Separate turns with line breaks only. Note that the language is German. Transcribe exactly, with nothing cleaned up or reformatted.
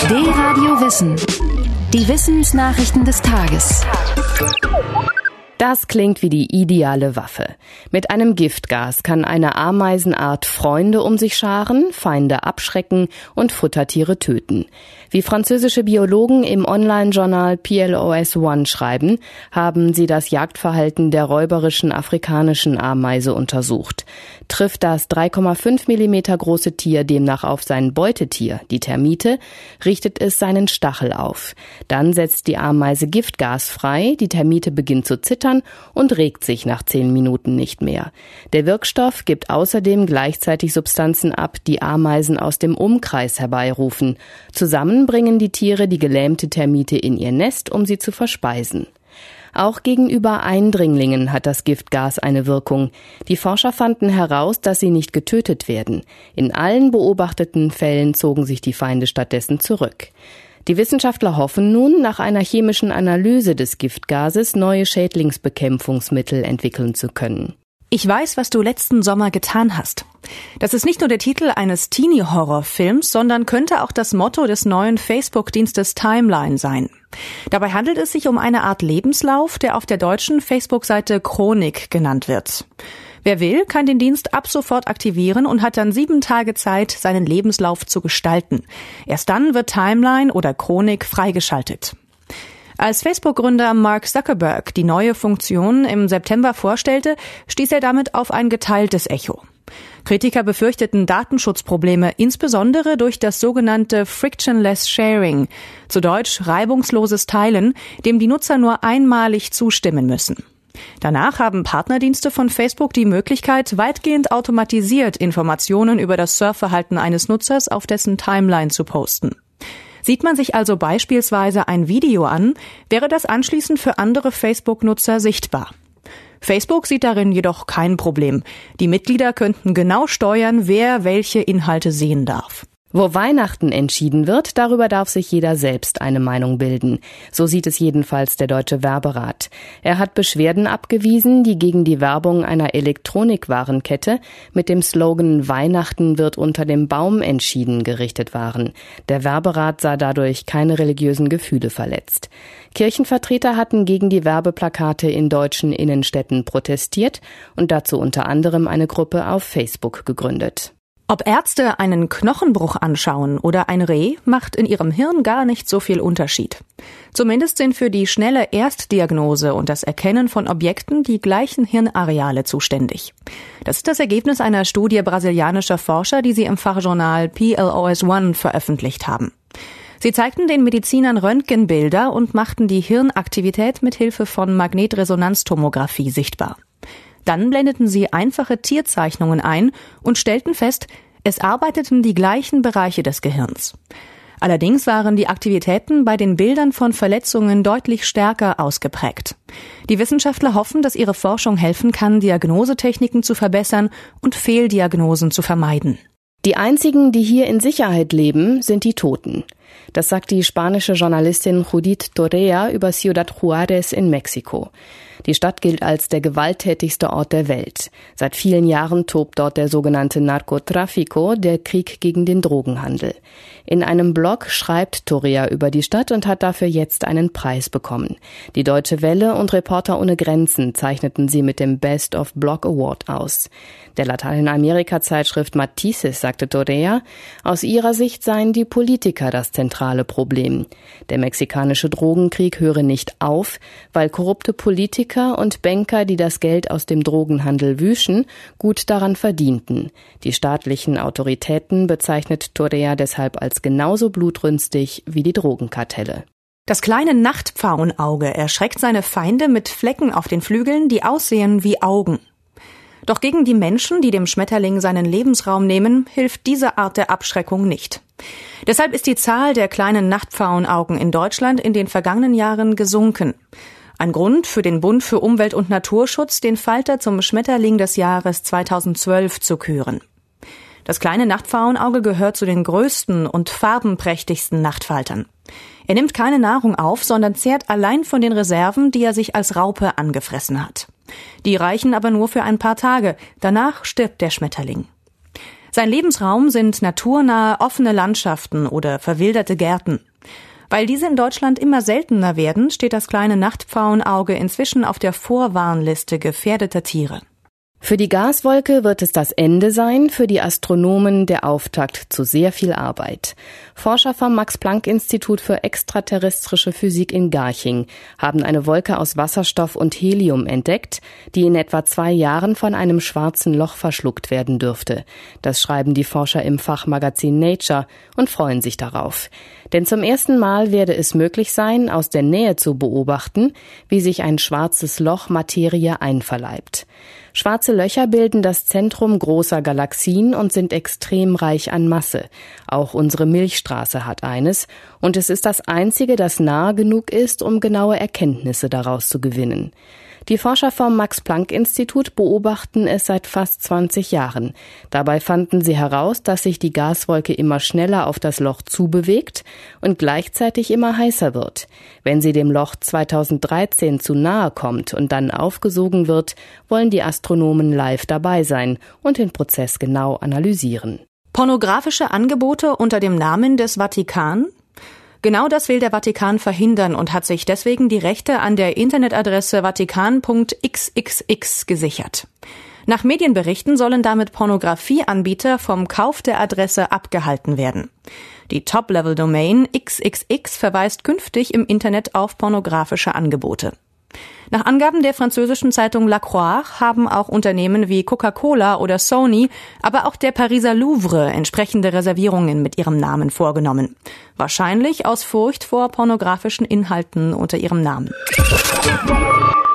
D-Radio Wissen. Die Wissensnachrichten des Tages.
Das klingt wie die ideale Waffe. Mit einem Giftgas kann eine Ameisenart Freunde um sich scharen, Feinde abschrecken und Futtertiere töten. Wie französische Biologen im Online-Journal P L O S One schreiben, haben sie das Jagdverhalten der räuberischen afrikanischen Ameise untersucht. Trifft das drei Komma fünf Millimeter große Tier demnach auf sein Beutetier, die Termite, richtet es seinen Stachel auf. Dann setzt die Ameise Giftgas frei, die Termite beginnt zu zittern und regt sich nach zehn Minuten nicht mehr. Der Wirkstoff gibt außerdem gleichzeitig Substanzen ab, die Ameisen aus dem Umkreis herbeirufen. Zusammen bringen die Tiere die gelähmte Termite in ihr Nest, um sie zu verspeisen. Auch gegenüber Eindringlingen hat das Giftgas eine Wirkung. Die Forscher fanden heraus, dass sie nicht getötet werden. In allen beobachteten Fällen zogen sich die Feinde stattdessen zurück. Die Wissenschaftler hoffen nun, nach einer chemischen Analyse des Giftgases neue Schädlingsbekämpfungsmittel entwickeln zu können.
Ich weiß, was du letzten Sommer getan hast. Das ist nicht nur der Titel eines Teenie-Horrorfilms, sondern könnte auch das Motto des neuen Facebook-Dienstes Timeline sein. Dabei handelt es sich um eine Art Lebenslauf, der auf der deutschen Facebook-Seite Chronik genannt wird. Wer will, kann den Dienst ab sofort aktivieren und hat dann sieben Tage Zeit, seinen Lebenslauf zu gestalten. Erst dann wird Timeline oder Chronik freigeschaltet. Als Facebook-Gründer Mark Zuckerberg die neue Funktion im September vorstellte, stieß er damit auf ein geteiltes Echo. Kritiker befürchteten Datenschutzprobleme, insbesondere durch das sogenannte Frictionless Sharing, zu Deutsch reibungsloses Teilen, dem die Nutzer nur einmalig zustimmen müssen. Danach haben Partnerdienste von Facebook die Möglichkeit, weitgehend automatisiert Informationen über das Surfverhalten eines Nutzers auf dessen Timeline zu posten. Sieht man sich also beispielsweise ein Video an, wäre das anschließend für andere Facebook-Nutzer sichtbar. Facebook sieht darin jedoch kein Problem. Die Mitglieder könnten genau steuern, wer welche Inhalte sehen darf.
Wo Weihnachten entschieden wird, darüber darf sich jeder selbst eine Meinung bilden. So sieht es jedenfalls der Deutsche Werberat. Er hat Beschwerden abgewiesen, die gegen die Werbung einer Elektronikwarenkette mit dem Slogan »Weihnachten wird unter dem Baum entschieden« gerichtet waren. Der Werberat sah dadurch keine religiösen Gefühle verletzt. Kirchenvertreter hatten gegen die Werbeplakate in deutschen Innenstädten protestiert und dazu unter anderem eine Gruppe auf Facebook gegründet.
Ob Ärzte einen Knochenbruch anschauen oder ein Reh, macht in ihrem Hirn gar nicht so viel Unterschied. Zumindest sind für die schnelle Erstdiagnose und das Erkennen von Objekten die gleichen Hirnareale zuständig. Das ist das Ergebnis einer Studie brasilianischer Forscher, die sie im Fachjournal P L O S One veröffentlicht haben. Sie zeigten den Medizinern Röntgenbilder und machten die Hirnaktivität mit Hilfe von Magnetresonanztomographie sichtbar. Dann blendeten sie einfache Tierzeichnungen ein und stellten fest, es arbeiteten die gleichen Bereiche des Gehirns. Allerdings waren die Aktivitäten bei den Bildern von Verletzungen deutlich stärker ausgeprägt. Die Wissenschaftler hoffen, dass ihre Forschung helfen kann, Diagnosetechniken zu verbessern und Fehldiagnosen zu vermeiden.
Die einzigen, die hier in Sicherheit leben, sind die Toten. Das sagt die spanische Journalistin Judith Torrea über Ciudad Juárez in Mexiko. Die Stadt gilt als der gewalttätigste Ort der Welt. Seit vielen Jahren tobt dort der sogenannte Narcotráfico, der Krieg gegen den Drogenhandel. In einem Blog schreibt Torrea über die Stadt und hat dafür jetzt einen Preis bekommen. Die Deutsche Welle und Reporter ohne Grenzen zeichneten sie mit dem Best of Blog Award aus. Der Lateinamerika-Zeitschrift Matices sagte Torrea, aus ihrer Sicht seien die Politiker das zentrale Problem. Der mexikanische Drogenkrieg höre nicht auf, weil korrupte Politiker und Banker, die das Geld aus dem Drogenhandel wüschen, gut daran verdienten. Die staatlichen Autoritäten bezeichnet Torrea deshalb als genauso blutrünstig wie die Drogenkartelle.
Das kleine Nachtpfauenauge erschreckt seine Feinde mit Flecken auf den Flügeln, die aussehen wie Augen. Doch gegen die Menschen, die dem Schmetterling seinen Lebensraum nehmen, hilft diese Art der Abschreckung nicht. Deshalb ist die Zahl der kleinen Nachtpfauenaugen in Deutschland in den vergangenen Jahren gesunken. Ein Grund für den Bund für Umwelt- und Naturschutz, den Falter zum Schmetterling des Jahres zweitausendzwölf zu küren. Das kleine Nachtpfauenauge gehört zu den größten und farbenprächtigsten Nachtfaltern. Er nimmt keine Nahrung auf, sondern zehrt allein von den Reserven, die er sich als Raupe angefressen hat. Die reichen aber nur für ein paar Tage. Danach stirbt der Schmetterling. Sein Lebensraum sind naturnahe, offene Landschaften oder verwilderte Gärten. Weil diese in Deutschland immer seltener werden, steht das kleine Nachtpfauenauge inzwischen auf der Vorwarnliste gefährdeter Tiere.
Für die Gaswolke wird es das Ende sein, für die Astronomen der Auftakt zu sehr viel Arbeit. Forscher vom Max-Planck-Institut für extraterrestrische Physik in Garching haben eine Wolke aus Wasserstoff und Helium entdeckt, die in etwa zwei Jahren von einem schwarzen Loch verschluckt werden dürfte. Das schreiben die Forscher im Fachmagazin Nature und freuen sich darauf. Denn zum ersten Mal werde es möglich sein, aus der Nähe zu beobachten, wie sich ein schwarzes Loch Materie einverleibt. Schwarze Löcher bilden das Zentrum großer Galaxien und sind extrem reich an Masse. Auch unsere Milchstraße hat eines, und es ist das einzige, das nahe genug ist, um genaue Erkenntnisse daraus zu gewinnen. Die Forscher vom Max-Planck-Institut beobachten es seit fast zwanzig Jahren. Dabei fanden sie heraus, dass sich die Gaswolke immer schneller auf das Loch zubewegt und gleichzeitig immer heißer wird. Wenn sie dem Loch zweitausenddreizehn zu nahe kommt und dann aufgesogen wird, wollen die Astronomen live dabei sein und den Prozess genau analysieren.
Pornografische Angebote unter dem Namen des Vatikan? Genau das will der Vatikan verhindern und hat sich deswegen die Rechte an der Internetadresse vatikan punkt x x x gesichert. Nach Medienberichten sollen damit Pornografieanbieter vom Kauf der Adresse abgehalten werden. Die Top-Level-Domain X X X verweist künftig im Internet auf pornografische Angebote. Nach Angaben der französischen Zeitung La Croix haben auch Unternehmen wie Coca-Cola oder Sony, aber auch der Pariser Louvre entsprechende Reservierungen mit ihrem Namen vorgenommen. Wahrscheinlich aus Furcht vor pornografischen Inhalten unter ihrem Namen.